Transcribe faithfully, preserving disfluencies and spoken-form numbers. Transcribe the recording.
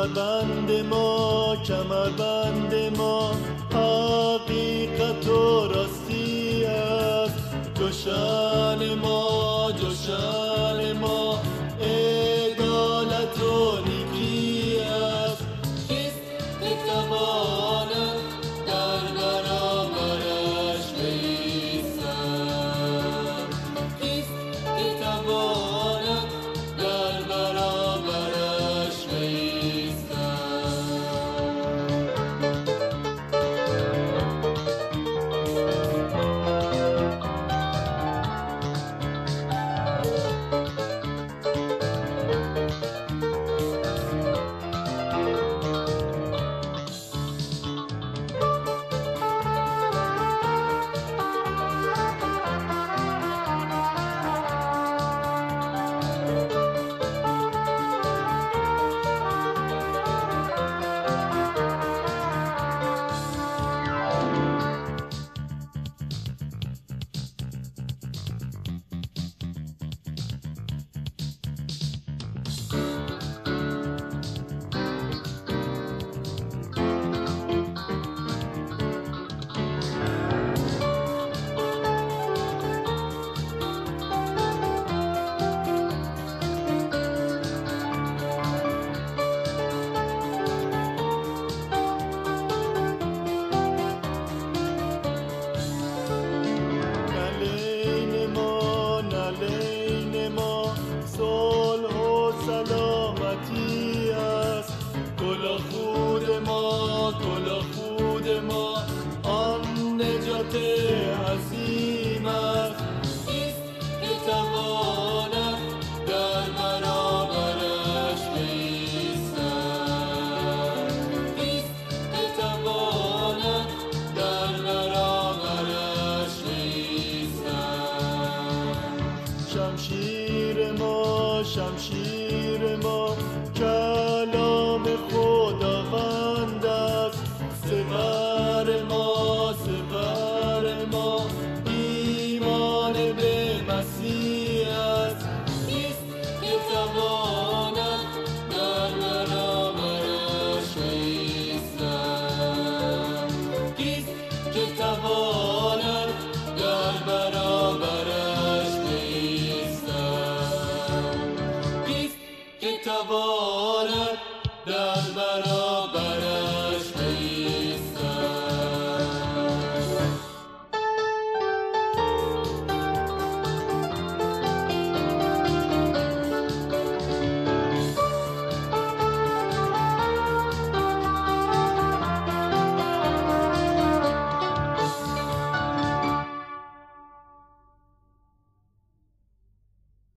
کمربند ما، کمربند ما حقیقت و راستی است. جوشن ما، جوشن ما عدالت و نیکی است. کیست که تواند در برابرش بایستد؟ کیست که تواند در برابرش بایستد؟ سلامتی است. گل خود ما، گل خود ما آن نجات عظیم است. کیست که تواند در برابرش بایستد؟ کیست که تواند در برابرش بایستد؟ شمشیر ما، شمشیر ما